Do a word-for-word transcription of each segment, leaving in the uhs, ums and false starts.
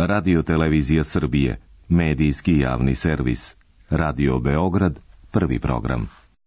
Radio Televizija Srbije, medijski javni servis. Radio Beograd, prvi program.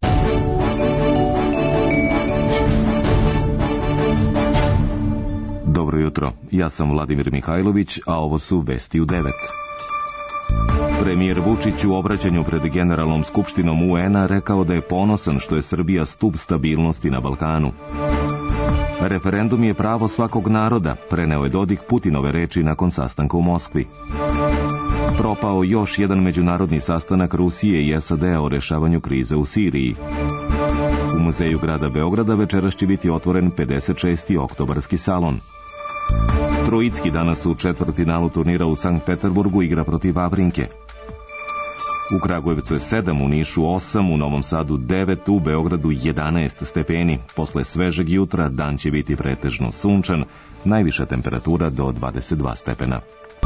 Dobro jutro, ja sam Vladimir Mihajlović, a ovo su vesti u devet. Premijer Vučić u obraćanju pred Generalnom skupštinom U N-a rekao da je ponosan što je Srbija stub stabilnosti na Balkanu. Referendum je pravo svakog naroda, preneo je Dodik Putinove reči nakon sastanka u Moskvi. Propao još jedan međunarodni sastanak Rusije i S A D-a o rešavanju krize u Siriji. U Muzeju grada Beograda večeras će biti otvoren pedeset šesti oktobarski salon. Trojicki danas u četvrtfinalu turnira u Sankt Peterburgu igra protiv Vavrinke. U Kragujevcu je sedam, u Nišu osam, u Novom Sadu devet, u Beogradu jedanaest stepeni. Posle svežeg jutra dan će biti pretežno sunčan, najviša temperatura do dvadeset dva stepena.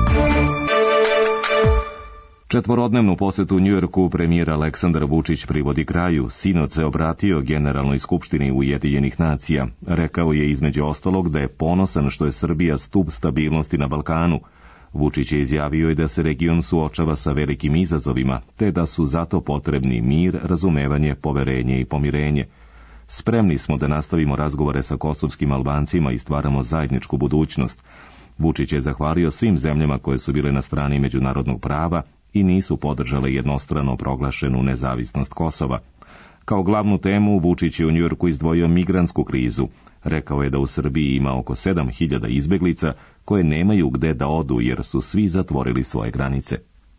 Četvorodnevnu posetu Njujorku premijer Aleksandar Vučić privodi kraju. Sinoć se obratio Generalnoj skupštini Ujedinjenih nacija. Rekao je između ostalog da je ponosan što je Srbija stub stabilnosti na Balkanu. Vučić je izjavio i da se region suočava sa velikim izazovima, te da su zato potrebni mir, razumevanje, poverenje i pomirenje. Spremni smo da nastavimo razgovore sa kosovskim Albancima i stvaramo zajedničku budućnost. Vučić je zahvalio svim zemljama koje su bile na strani međunarodnog prava i nisu podržale jednostrano proglašenu nezavisnost Kosova. Kao glavnu temu Vučić je u Njujorku izdvojio migrantsku krizu. Rekao je da u Srbiji ima oko sedam hiljada izbeglica koje nemaju gde da odu jer su svi zatvorili svoje granice.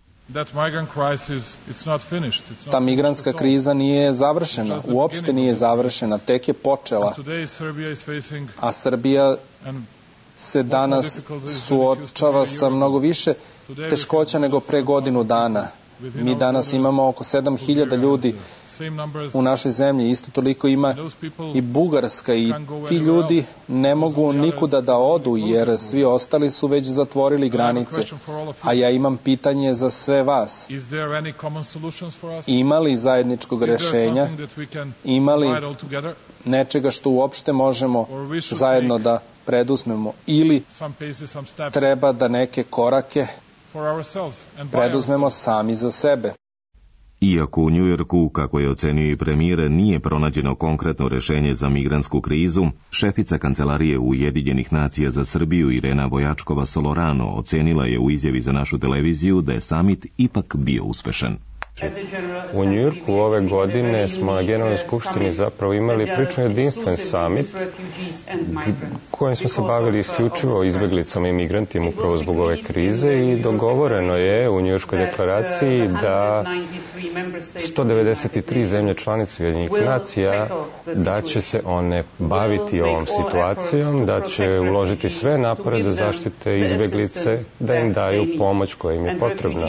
Ta migrantska kriza nije završena, uopšte nije završena, tek je počela. A Srbija se danas suočava sa mnogo više teškoća nego pre godinu dana. Mi danas imamo oko sedam hiljada ljudi u našoj zemlji, isto toliko ima i Bugarska i ti ljudi ne mogu nikuda da odu jer svi ostali su već zatvorili granice. A ja imam pitanje za sve vas. Ima li zajedničkog rešenja? Ima li nečega što uopšte možemo zajedno da preduzmemo? Ili treba da neke korake preduzmemo sami za sebe? Iako u Njujorku, kako je ocenio i premijer, nije pronađeno konkretno rešenje za migrantsku krizu, šefica Kancelarije Ujedinjenih nacija za Srbiju Irena Vojačkova-Solorano ocenila je u izjavi za našu televiziju da je samit ipak bio uspešan. U Njujorku ove godine smo na Generalnoj skupštini zapravo imali prilično jedinstven samit kojim smo se bavili isključivo izbeglicama i migrantima upravo zbog ove krize i dogovoreno je u Njujorškoj deklaraciji da sto devedeset tri zemlje članice Ujedinjenih nacija da će se one baviti ovom situacijom, da će uložiti sve napore da zaštite izbeglice, da im daju pomoć koja im je potrebna.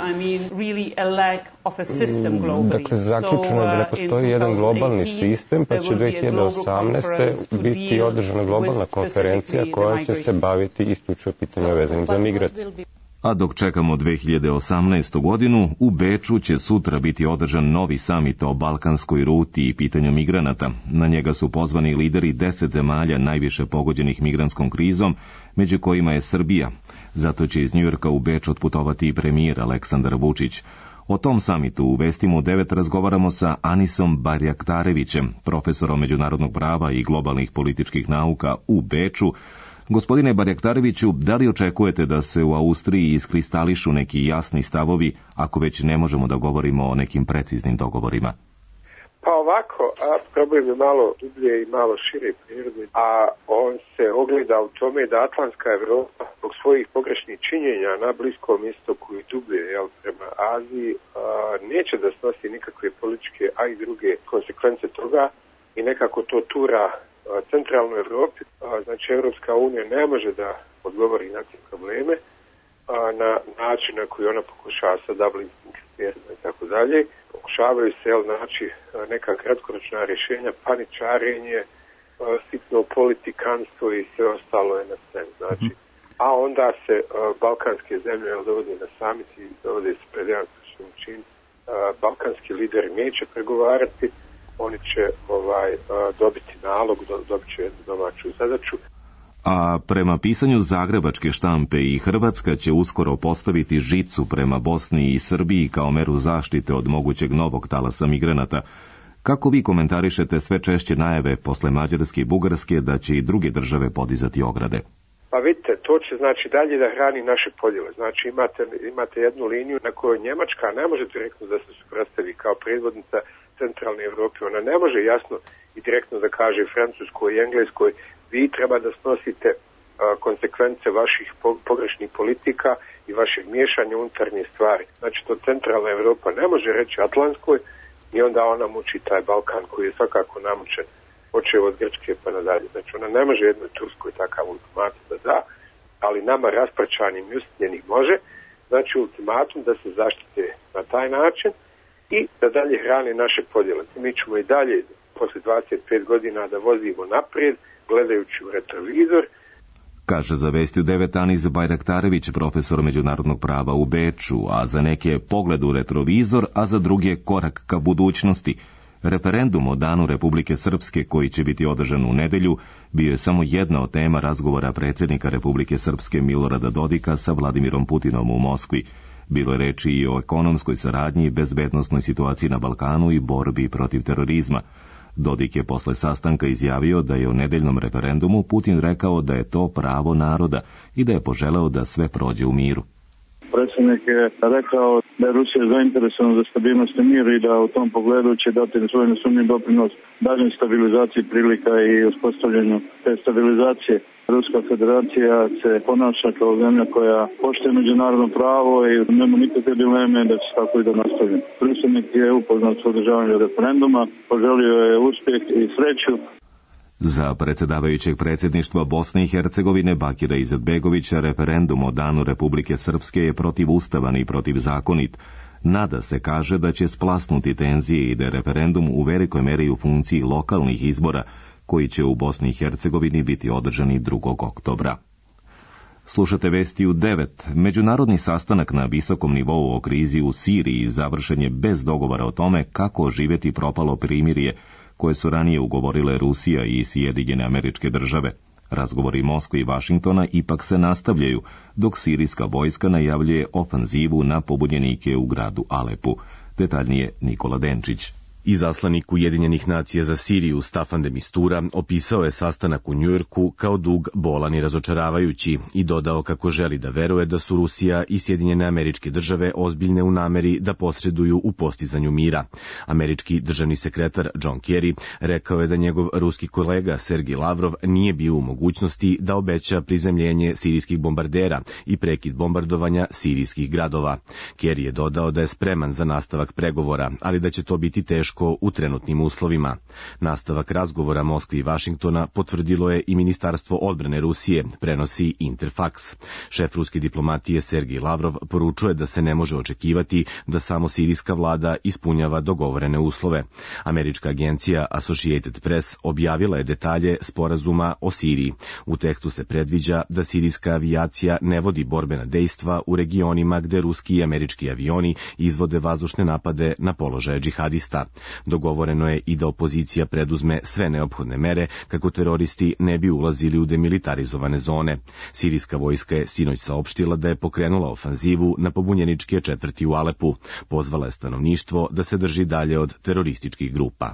Dakle, zaključeno je da ne postoji jedan globalni sistem, pa će dve hiljade osamnaeste. biti održana globalna konferencija koja će se baviti isključivo pitanjima vezanim za migracije. A dok čekamo dve hiljade osamnaestu. godinu, u Beču će sutra biti održan novi samit o balkanskoj ruti i pitanju migranata. Na njega su pozvani lideri deset zemalja najviše pogođenih migrantskom krizom, među kojima je Srbija. Zato će iz Njujorka u Beč otputovati i premijer Aleksandar Vučić. O tom samitu u Vestima u devet razgovaramo sa Anisom Barjaktarevićem, profesorom međunarodnog prava i globalnih političkih nauka u Beču. Gospodine Barjaktareviću, da li očekujete da se u Austriji iskristališu neki jasni stavovi, ako već ne možemo da govorimo o nekim preciznim dogovorima? Pa ovako, a problem je malo dublje i malo šire prirode, a on se ogleda u tome da Atlantska Evropa zbog svojih pogrešnih činjenja na Bliskom istoku i dublje, jel, prema Aziji, a, neće da snosi nikakve političke, a i druge konsekvence toga i nekako to tura a, centralnoj Evropi. A, znači, Evropska unija ne može da odgovori na te probleme a, na način na koji ona pokušava sa Dublinskim kriterijima i tako dalje. Pokušavaju se jel, naći neka kratkoročna rješenja, paničarenje, sitno politikanstvo i sve ostalo je na sceni. Znači, a onda se uh, balkanske zemlje jel, dovode na samit i dovode se pred jedan čin. Uh, balkanski lideri neće pregovarati, oni će ovaj, uh, dobiti nalog, do, dobit će jednu domaću zadaću. A prema pisanju zagrebačke štampe i Hrvatska će uskoro postaviti žicu prema Bosni i Srbiji kao meru zaštite od mogućeg novog talasa migranata. Kako vi komentarišete sve češće najave posle Mađarske i Bugarske da će i druge države podizati ograde? Pa vidite, to će znači dalje da hrani naše podjele. Znači imate, imate jednu liniju na kojoj Njemačka ne može direktno da se suprotstavi kao predvodnica centralne Evrope. Ona ne može jasno i direktno da kaže Francuskoj i Engleskoj vi treba da snosite a, konsekvence vaših po, pogrešnih politika i vašeg miješanja u unutarnje stvari. Znači to centralna Evropa ne može reći Atlantskoj i onda ona muči taj Balkan koji je svakako namučen počeo od Grčke pa nadalje. Znači ona ne može jednoj Turskoj takav ultimatum da da, ali nama raspraćanim i usitnjenih može, znači ultimatum da se zaštite na taj način i da dalje hrane naše podjele. Mi ćemo i dalje posle dvadeset pet godina da vozimo naprijed, gledajući u retrovizor. Kaže za Vesti u devet Anis Bajraktarević, profesor međunarodnog prava u Beču, a za neke pogled u retrovizor, a za druge korak ka budućnosti. Referendum o Danu Republike Srpske, koji će biti održan u nedelju, bio je samo jedna od tema razgovora predsjednika Republike Srpske Milorada Dodika sa Vladimirom Putinom u Moskvi. Bilo je reči i o ekonomskoj saradnji, bezbednosnoj situaciji na Balkanu i borbi protiv terorizma. Dodik je posle sastanka izjavio da je u nedeljnom referendumu Putin rekao da je to pravo naroda i da je poželeo da sve prođe u miru. Predsjednik je rekao da je Rusija zainteresovana za stabilnost i mir i da u tom pogledu će dati svoj nesumnjiv doprinos daljnjoj stabilizaciji prilika i uspostavljanju te stabilizacije. Ruska federacija se ponaša kao zemlja koja poštuje međunarodno pravo i nema nikakve dileme da će tako i da nastavi. Predsjednik je upoznat s održavanjem referenduma, poželio je uspjeh i sreću. Za predsjedavajućeg predsjedništva Bosne i Hercegovine Bakira Izetbegovića referendum o Danu Republike Srpske je protivustavan i protivzakonit. Nada se kaže da će splasnuti tenzije i da je referendum u velikoj meri u funkciji lokalnih izbora, koji će u Bosni i Hercegovini biti održani drugog oktobra. Slušate Vesti u devet. Međunarodni sastanak na visokom nivou o krizi u Siriji završen je bez dogovora o tome kako oživjeti propalo primirje koje su ranije ugovorile Rusija i Sjedinjene Američke Države. Razgovori Moskve i Vašingtona ipak se nastavljaju, dok sirijska vojska najavljuje ofanzivu na pobunjenike u gradu Alepu. Detaljnije Nikola Denčić. Izaslanik Ujedinjenih nacija za Siriju Staffan de Mistura opisao je sastanak u Njujorku kao dug, bolan i razočaravajući i dodao kako želi da veruje da su Rusija i Sjedinjene Američke Države ozbiljne u nameri da posreduju u postizanju mira. Američki državni sekretar John Kerry rekao je da njegov ruski kolega Sergij Lavrov nije bio u mogućnosti da obeća prizemljenje sirijskih bombardera i prekid bombardovanja sirijskih gradova. Kerry je dodao da je spreman za nastavak pregovora, ali da će to biti teško u trenutnim uslovima. Nastavak razgovora Moskve i Vašingtona potvrdilo je i Ministarstvo odbrane Rusije, prenosi Interfax. Šef ruske diplomatije Sergij Lavrov poručuje da se ne može očekivati da samo sirijska vlada ispunjava dogovorene uslove. Američka agencija Associated Press objavila je detalje sporazuma o Siriji. U tekstu se predviđa da sirijska avijacija ne vodi borbena dejstva u regionima gde ruski i američki avioni izvode vazdušne napade na položaje džihadista. Dogovoreno je i da opozicija preduzme sve neophodne mere kako teroristi ne bi ulazili u demilitarizovane zone. Sirijska vojska je sinoć saopštila da je pokrenula ofanzivu na pobunjeničke četvrti u Alepu. Pozvala je stanovništvo da se drži dalje od terorističkih grupa.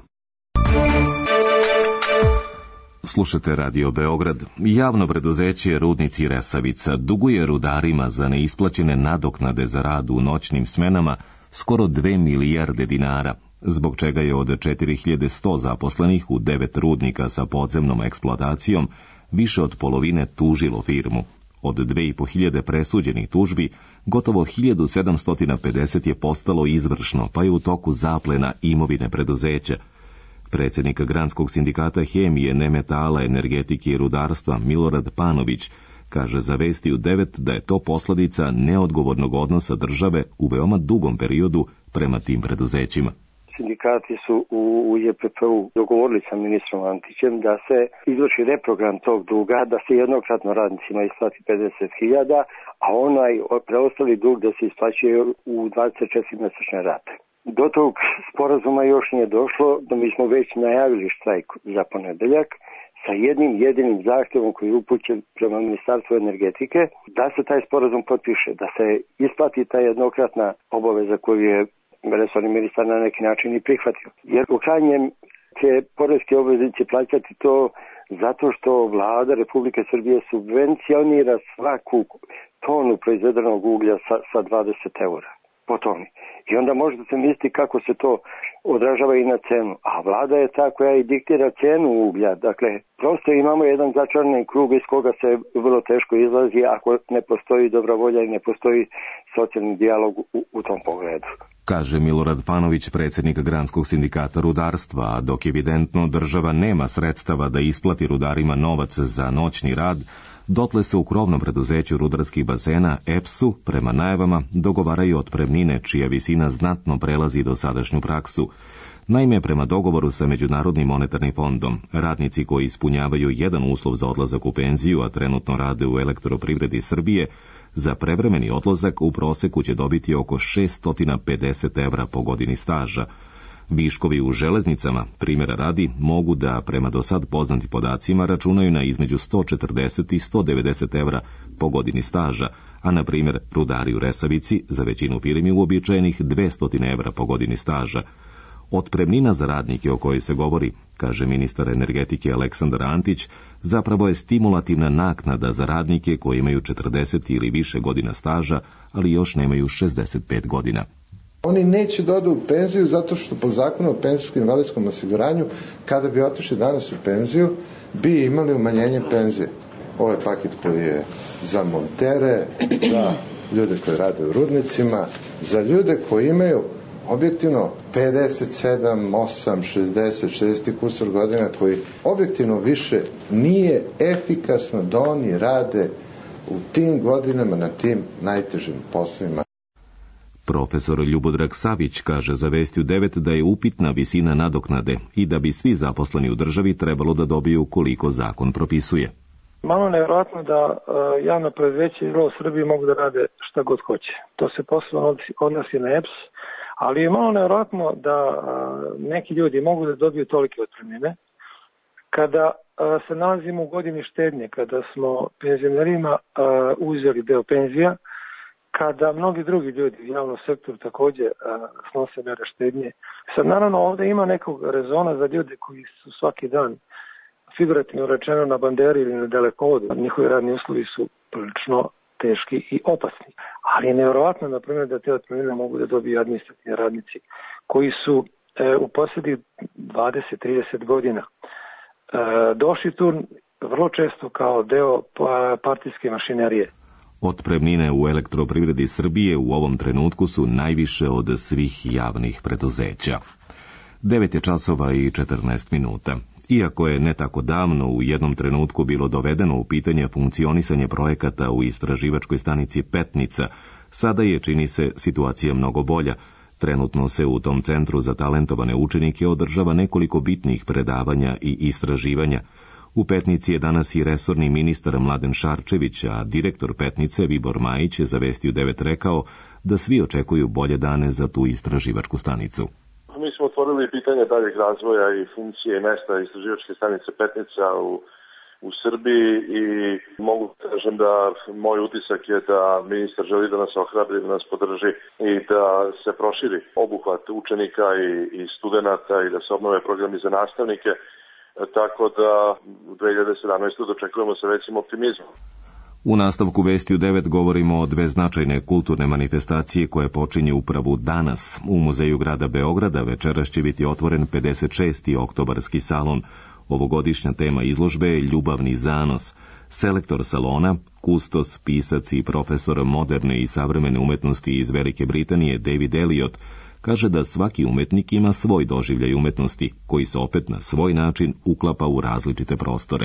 Slušate Radio Beograd. Javno preduzeće Rudnici Resavica duguje rudarima za neisplaćene nadoknade za rad u noćnim smenama skoro dve milijarde dinara, zbog čega je od četiri hiljade sto zaposlenih u devet rudnika sa podzemnom eksploatacijom više od polovine tužilo firmu. Od dve i po hiljade presuđenih tužbi, gotovo hiljadu sedamsto pedeset je postalo izvršno, pa je u toku zaplena imovine preduzeća. Predsjednik Granskog sindikata hemije, nemetala, energetike i rudarstva Milorad Panović kaže za Vesti u devet da je to posljedica neodgovornog odnosa države u veoma dugom periodu prema tim preduzećima. Sindikati su u J P P U dogovorili sa ministrom Antićem da se izvrši reprogram tog duga, da se jednokratno radnicima isplati pedeset hiljada, a onaj preostali dug da se isplaćuje u dvadeset četiri mjesečne rate. Do tog sporazuma još nije došlo, da mi smo već najavili štrajk za ponedeljak. sa jednim jedinim zahtjevom koji je upućen prema Ministarstvu energetike, da se taj sporazum potpiše, da se isplati ta jednokratna obaveza koju je resorni ministar na neki način i prihvatio. Jer u krajnjem će poreski obveznici plaćati to zato što vlada Republike Srbije subvencionira svaku tonu proizvedenog uglja sa, sa dvadeset eura po toni. I onda možete se misliti kako se to odražava i na cenu. A vlada je ta koja i diktira cenu uglja. Dakle, prosto imamo jedan začarani krug iz koga se vrlo teško izlazi ako ne postoji dobra volja i ne postoji socijalni dijalog u, u tom pogledu. Kaže Milorad Panović, predsjednik Granskog sindikata rudarstva, a dok evidentno država nema sredstava da isplati rudarima novac za noćni rad, dotle se u krovnom preduzeću rudarskih basena E P S-u prema najavama dogovaraju otpremnine čija visina znatno prelazi dosadašnju praksu. Naime, prema dogovoru sa Međunarodnim monetarnim fondom, radnici koji ispunjavaju jedan uslov za odlazak u penziju, a trenutno rade u Elektroprivredi Srbije, za prevremeni odlazak u proseku će dobiti oko šesto pedeset evra po godini staža. Viškovi u železnicama, primjera radi, mogu da, prema do sad poznatim podacima, računaju na između sto četrdeset i sto devedeset evra po godini staža, a na primjer rudari u Resavici za većinu firmi uobičajenih dvesta evra po godini staža. Otpremnina za radnike o kojoj se govori, kaže ministar energetike Aleksandar Antić, zapravo je stimulativna naknada za radnike koji imaju četrdeset ili više godina staža, ali još nemaju šezdeset pet godina. Oni neće da odu u penziju zato što po zakonu o penzijskom i invalidskom osiguranju, kada bi otišli danas u penziju, bi imali umanjenje penzije. Ovo je paket koji je za montere, za ljude koji rade u rudnicima, za ljude koji imaju objektivno pedeset sedam, osam, šezdeset, šezdeset kusur godina, koji objektivno više nije efikasno da oni rade u tim godinama na tim najtežim poslovima. Profesor Ljubodrag Savić kaže za Vesti u devet da je upitna visina nadoknade i da bi svi zaposleni u državi trebalo da dobiju koliko zakon propisuje. Malo nevjerojatno da uh, javna preduzeća u Srbiji mogu da rade šta god hoće. To se posebno odnosi na E P S, ali je malo nevjerojatno da uh, neki ljudi mogu da dobiju tolike otpremnine. Kada uh, se nalazimo u godini štednje, kada smo penzionerima uh, uzeli deo penzija, kada mnogi drugi ljudi u javnom sektoru također uh, snose mere štednje. Sad naravno ovdje ima nekog rezona za ljude koji su svaki dan figurativno rečeno na banderi ili na dalekovodu. Njihovi radni uslovi su prilično teški i opasni. Ali je nevjerovatno, na primjer, da te otpremnine mogu da dobiju administrativni radnici koji su e, u posljednjih dvadeset do trideset godina e, došli tu vrlo često kao deo partijske mašinerije. Otpremnine u Elektroprivredi Srbije u ovom trenutku su najviše od svih javnih preduzeća. devet je časova i četrnaest minuta. Iako je ne tako davno u jednom trenutku bilo dovedeno u pitanje funkcionisanje projekata u istraživačkoj stanici Petnica, sada je, čini se, situacija mnogo bolja. Trenutno se u tom centru za talentovane učenike održava nekoliko bitnih predavanja i istraživanja. U Petnici je danas i resorni ministar Mladen Šarčević, a direktor Petnice Vibor Majić je za Vesti u devet rekao da svi očekuju bolje dane za tu istraživačku stanicu. Mi smo otvorili pitanje daljeg razvoja i funkcije i mesta istraživačke stanice Petnica u, u Srbiji i mogu da kažem da moj utisak je da ministar želi da nas ohrabri, da nas podrži i da se proširi obuhvat učenika i, i studenata i da se obnove programi za nastavnike, tako da u dve hiljade sedamnaestoj. dočekujemo sa većim optimizmom. U nastavku Vesti u devet govorimo o dve značajne kulturne manifestacije koje počinje upravo danas. U Muzeju grada Beograda večeras će biti otvoren pedeset šesti oktobarski salon. Ovogodišnja tema izložbe je Ljubavni zanos. Selektor salona, kustos, pisac i profesor moderne i savremene umetnosti iz Velike Britanije David Elliot, kaže da svaki umetnik ima svoj doživljaj umetnosti, koji se opet na svoj način uklapa u različite prostore.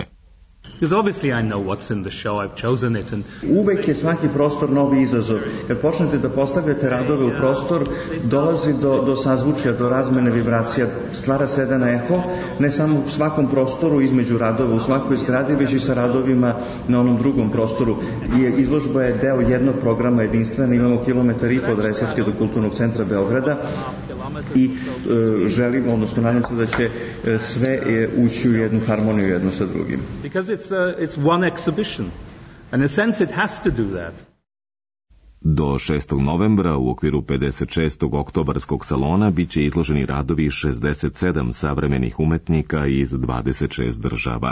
Uvek je svaki prostor novi izazov. Kad počnete da postavljate radove u prostor, dolazi do, do sazvučja, do razmene vibracija, stvara se jedan eho, ne samo u svakom prostoru između radova, u svakoj zgradi, već i sa radovima na onom drugom prostoru. I izložba je deo jednog programa jedinstvena, imamo kilometar i po od Resavske do Kulturnog centra Beograda i e, želim, odnosno nadam se da će e, sve e, ući u jednu harmoniju jedno sa drugim. Because it's, uh, it's one exhibition. And in a sense it has to do that. Do šestog novembra u okviru pedeset šestog oktobarskog salona biće izloženi radovi šezdeset sedam savremenih umetnika iz dvadeset šest država.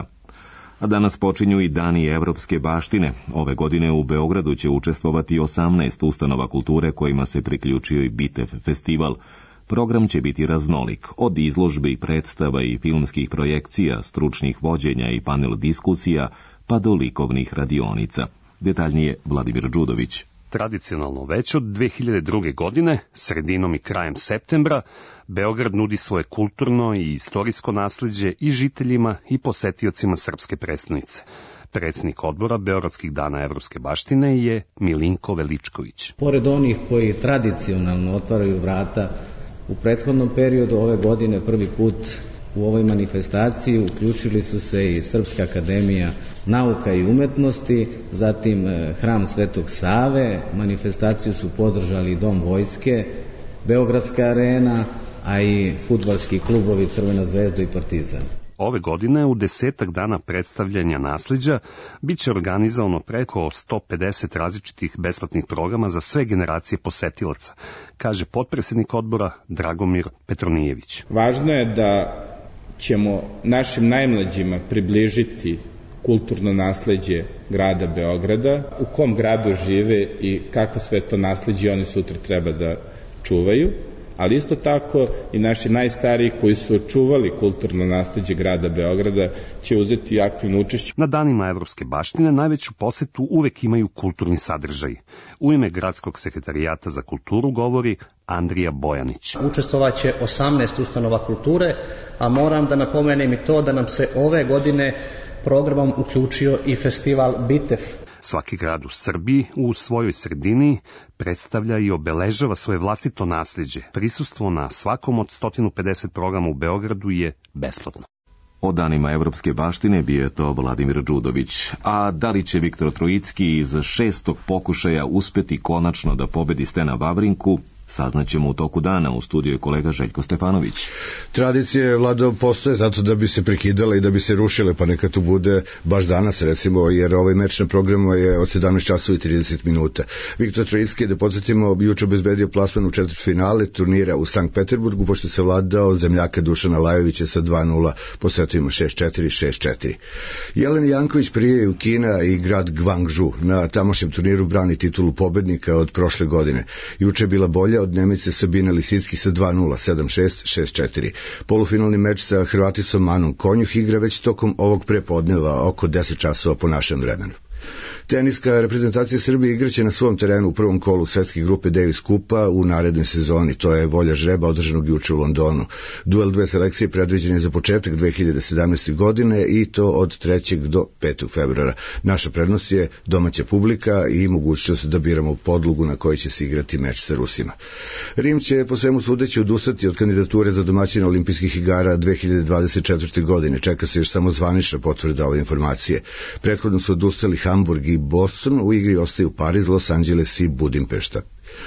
A danas počinju i Dani evropske baštine. Ove godine u Beogradu će učestvovati osamnaest ustanova kulture kojima se priključio i Bitev festival. Program će biti raznolik, od izložbe, predstava i filmskih projekcija, stručnih vođenja i panel diskusija, pa do likovnih radionica. Detaljnije Vladimir Đudović. Tradicionalno već od dve hiljade druge. godine, sredinom i krajem septembra, Beograd nudi svoje kulturno i istorijsko nasleđe i žiteljima i posetiocima srpske prestonice. Predsjednik odbora Beogradskih dana evropske baštine je Milinko Veličković. Pored onih koji tradicionalno otvaraju vrata, u prethodnom periodu ove godine prvi put u ovoj manifestaciji uključili su se i Srpska akademija nauka i umetnosti, zatim Hram Svetog Save, manifestaciju su podržali Dom vojske, Beogradska arena, a i fudbalski klubovi Crvena zvezda i Partizan. Ove godine u desetak dana predstavljanja nasleđa biće organizovano preko sto pedeset različitih besplatnih programa za sve generacije posetilaca, kaže potpredsjednik odbora Dragomir Petronijević. Važno je da ćemo našim najmlađima približiti kulturno nasleđe grada Beograda, u kom gradu žive i kako sve to nasleđe oni sutra treba da čuvaju, ali isto tako i naši najstariji koji su čuvali kulturno nasleđe grada Beograda će uzeti aktivno učešće. Na danima evropske baštine najveću posetu uvek imaju kulturni sadržaj. U ime Gradskog sekretarijata za kulturu govori Andrija Bojanić. Učestvovaće osamnaest ustanova kulture, a moram da napomenem i to da nam se ove godine programom uključio i festival Bitev. Svaki grad u Srbiji u svojoj sredini predstavlja i obeležava svoje vlastito nasleđe. Prisustvo na svakom od sto pedeset programa u Beogradu je besplatno. O danima evropske baštine bio je to Vladimir Đudović. A da li će Viktor Trojicki iz šestog pokušaja uspeti konačno da pobedi Stena Vavrinku, saznaćemo u toku dana. U studiju je kolega Željko Stefanović. Tradicije, Vlado, postoje zato da bi se prekidale i da bi se rušile, pa neka to bude baš danas, recimo, jer ovaj meč na programu je od sedamnaest časova i trideset minuta. Viktor Trojicki, da podsjetimo, juče obezbedio plasman u četvrtfinale turnira u Sankt Peterburgu, pošto se vladao zemljaka Dušana Lajovića sa dva nula, posetujemo šest četiri šest četiri. Jelena Janković prije u Kina i grad Guangzhou na tamošnjem turniru brani titulu pobednika od prošle godine. Juče je bila bolja od Nemice Sabine Lisicki sa dva nula, sedam šest šest četiri. Polufinalni meč sa Hrvaticom Manom Konjuh igra već tokom ovog prepodneva oko deset časova po našem vremenu. Teniska reprezentacija Srbije igraće na svom terenu u prvom kolu svetske grupe Davis Kupa u narednoj sezoni. To je volja žreba održanog juče u Londonu. Duel dve selekcije predviđen je za početak dve hiljade sedamnaeste. godine i to od trećeg do petog februara. Naša prednost je domaća publika i mogućnost da biramo podlogu na kojoj će se igrati meč sa Rusima. Rim će po svemu sudeći odustati od kandidature za domaćina olimpijskih igara dve hiljade dvadeset četvrte. godine. Čeka se još samo zvanična potvrda ove informacije. Prethodno su odustali Hamburg i Boston, u igri ostaju Pariz, Los Angeles i Budimpešta.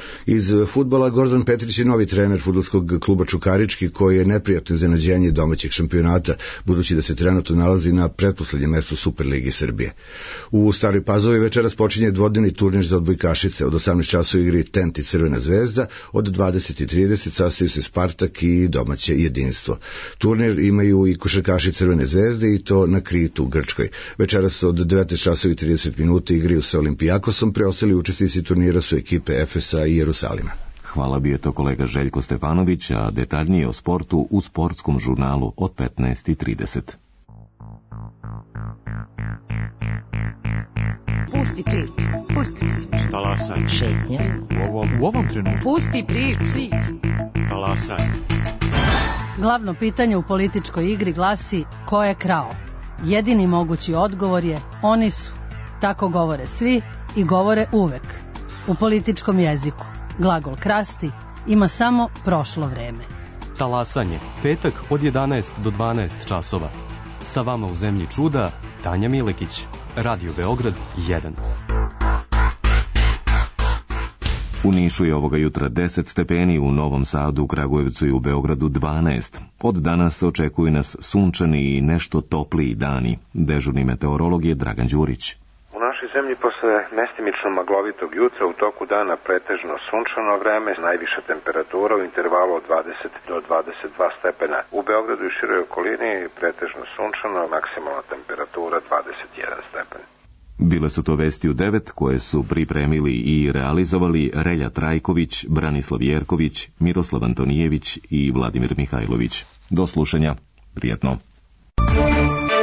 Iz fudbala Gordon Petrić je novi trener fudbalskog kluba Čukarički, koji je neprijatno iznenađenje domaćeg šampionata, budući da se trenutno nalazi na pretposlednjem mestu Superligi Srbije. U Staroj Pazovi večeras počinje dvodnevni turnir za odbojkašice. Od osamnaest časova igri Tent i Crvena zvezda, od dvadeset i trideset sastaju se Spartak i domaće jedinstvo. Turnir imaju i košarkaši Crvene zvezde i to na Kritu u Grčkoj. Večeras od devetnaest časova i trideset minuta igraju sa Olimpijakosom, preostali učesnici turnira su ekipe Efesa i Jerusalima. Hvala, bio je to kolega Željko Stefanović, a detaljnije o sportu u sportskom žurnalu od petnaest i trideset. Pusti priču, pusti priču. Talasaj. Šetnja. U ovom, u ovom trenutku. Pusti priču. Talasaj. Glavno pitanje u političkoj igri glasi: ko je krao? Jedini mogući odgovor je: oni su. Tako govore svi i govore uvek. U političkom jeziku glagol krasti ima samo prošlo vreme. Talasanje, petak od jedanaest do dvanaest časova. Sa vama u zemlji čuda, Tanja Milekić, Radio Beograd jedan. U Nišu je ovoga jutra deset stepeni, u Novom Sadu, u Kragujevcu i u Beogradu dvanaest. Od danas očekuju nas sunčani i nešto topliji dani. Dežurni meteorolog je Dragan Đurić. U našoj zemlji posle mestimično maglovitog jutra u toku dana pretežno sunčano vreme, najviša temperatura u intervalu od dvadeset do dvadeset dva stepena. U Beogradu i široj okolini pretežno sunčano, maksimalna temperatura dvadeset jedan stepen. Bile su to Vesti u devet koje su pripremili i realizovali Relja Trajković, Branislav Jerković, Miroslav Antonijević i Vladimir Mihajlović. Do slušanja. Prijetno.